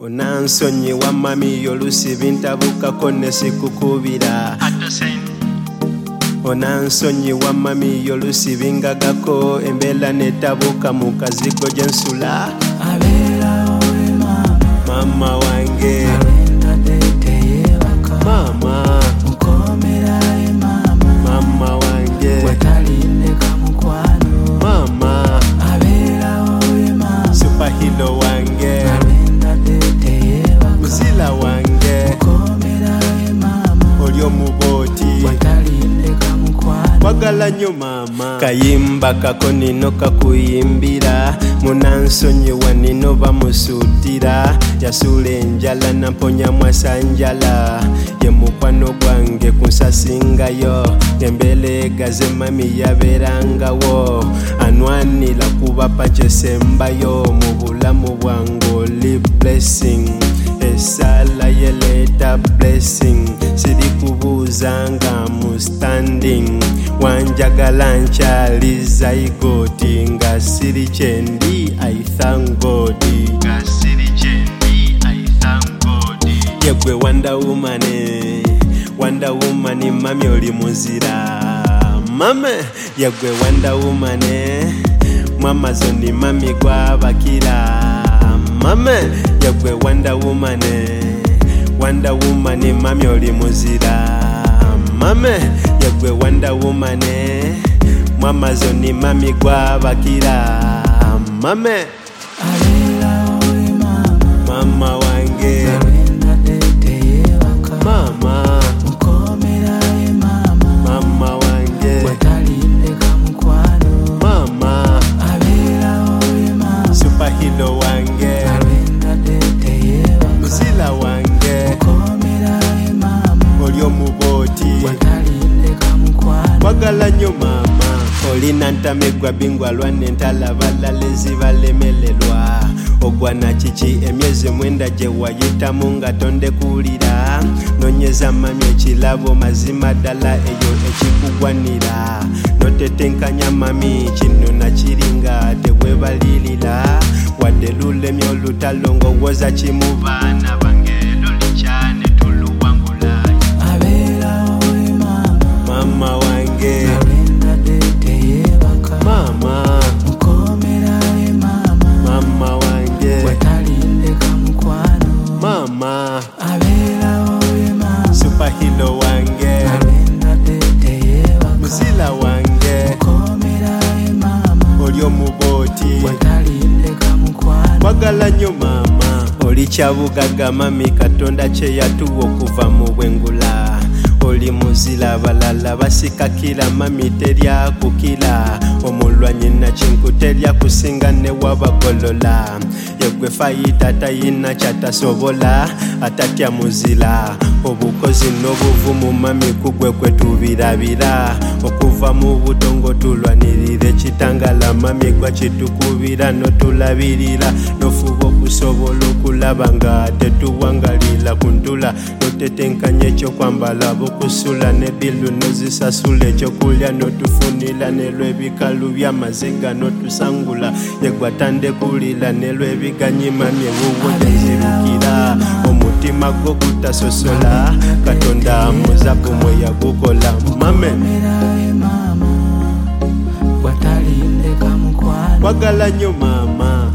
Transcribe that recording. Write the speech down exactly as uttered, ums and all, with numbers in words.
Onansonyi wa mami olusi bintabukako ne sikukubira. Onansonyi wa mami olusi bingagako embeera netabuka mu kazigo gye nsula. Mama wange mama mama wange mama superhero wange muzila wange oli omuboti wagala nnyo mama. Kayimba kako nino kakuyimbira munansonyi wa nino bamusuutira. Yasuula enjala namponya mwasanjala ye mukwano gwange kunsasingayo. Embeera egaze mami yabeerangawo anwanira kubapa kyesembayo mu bulamu bwange oli blessing. Esala yeleeta blessing siri kubuuzanga mu standing. Wanjagala nkyali zaigoti nga siri kyendi I thank God. Yegwe Wonder Woman, Wonder Woman mami oli muzira mame. Yegwe Wonder Woman mwamazoni mami gwabakira mame. Yegwe Wonder Woman, Wonder Woman mami oli muzira mame. Yegwe Wonder Woman mwamazoni mami gwabakira mame. Mama wange mama mama wange mama superhero wange muzila wange oli omuboti wagala nnyo mama. Olina ntamegwa bingwa lwanne ntalabalala ezibalemererwa. Ogwana kiki emyezi mwenda gye wayitamu nga tondekuulira. Nonyeza mami ekirabo mazima ddala eyo ekikugwanira. Notetenkanya mami kino nakiringa tewebalirira. Wadde lulemye olutalo ng'owoza kimu baana bange lulikyane tuluwangula. Mama wange mama mama wange mama superhero wange muzila wange oli omuboti wagala nnyo mama. Oli kyabugaga mami Katonda kye yatuwa okuva mu bwengula. Oli muzila abalala basikakira mami teryakukira. Omulwanyi nakinku teryakusinga ne wabagolola. Yegwe fayita tayina kyatasobola atatya muzila. Obukozi n'obuvumu mami kugwe kwe tubirabira. Okuva mu butongo tulwanirira ekitangala mami gwa kitukubira notulabirira. Nofuba okusobola okulaba nga tetuwangalira kuntula. Notetenkanya ekyokwambala bokusula ne bilu nozisasula. Ekyokulya notufunira nelw'ebikalu by'amaziga notusangula. Yegwe atandekulira nelw'ebiganyi mami ewuwo tezirukira. Omutima gwo gutasosola Katonda muzabu mwe yagukola mame. Wagala nnyo mama